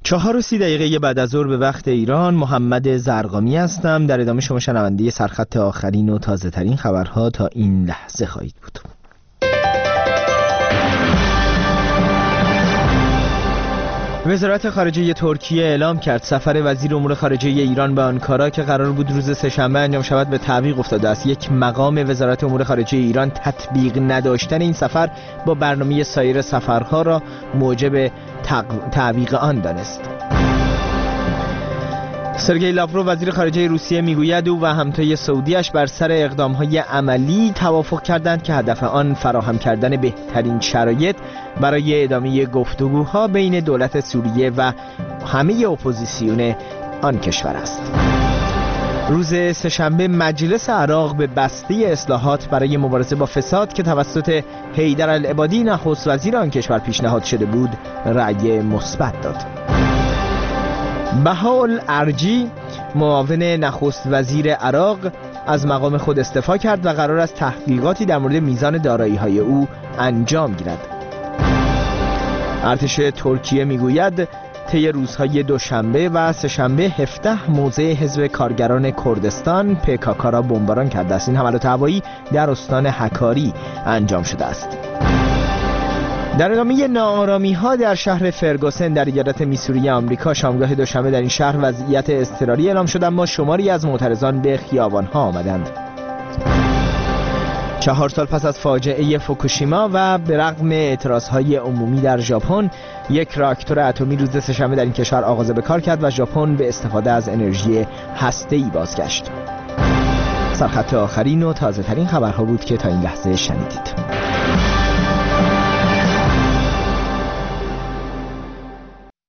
4:30 بعد از ظهر به وقت ایران. محمد زرقامی هستم. در ادامه شما شنونده سرخط آخرین و تازه ترین خبرها تا این لحظه خواهید بود. وزارت خارجه ترکیه اعلام کرد سفر وزیر امور خارجه ایران به آنکارا که قرار بود روز سه‌شنبه انجام شود به تعویق افتاده است. یک مقام وزارت امور خارجه ایران تطبیق نداشتن این سفر با برنامه سایر سفرها را موجب تعویق آن دانست. سرگئی لاوروف وزیر خارجه روسیه میگوید او و همتای سعودیش بر سر اقدام‌های عملی توافق کردند که هدف آن فراهم کردن بهترین شرایط برای ادامه گفتگوها بین دولت سوریه و همه اپوزیسیون آن کشور است. روز سه‌شنبه مجلس عراق به بسته اصلاحات برای مبارزه با فساد که توسط حیدر العبادی نخست وزیر آن کشور پیشنهاد شده بود رأی مثبت داد. بهاءالارجی معاون نخست وزیر عراق از مقام خود استعفا کرد و قرار است تحقیقاتی در مورد میزان دارایی‌های او انجام گیرد. ارتش ترکیه میگوید طی روزهای دوشنبه و سه‌شنبه 17 موضع حزب کارگران کردستان PKK را بمباران کرده است. این حملات هوایی در استان حکاری انجام شده است. در ادامه ناآرامی‌ها در شهر فرگوسن در ایالت میسوری آمریکا شامگاه دوشنبه در این شهر وضعیت اضطراری اعلام شد، اما شماری از معترضان به خیابان‌ها آمدند. 4 سال پس از فاجعه فوکوشیما و به رغم اعتراضهای عمومی در ژاپن، یک راکتور اتمی روز سه‌شنبه در این کشور آغاز به کار کرد و ژاپن به استفاده از انرژی هسته‌ای بازگشت. سرخط آخرین و تازه ترین خبرها بود که تا این لحظه شنیدید.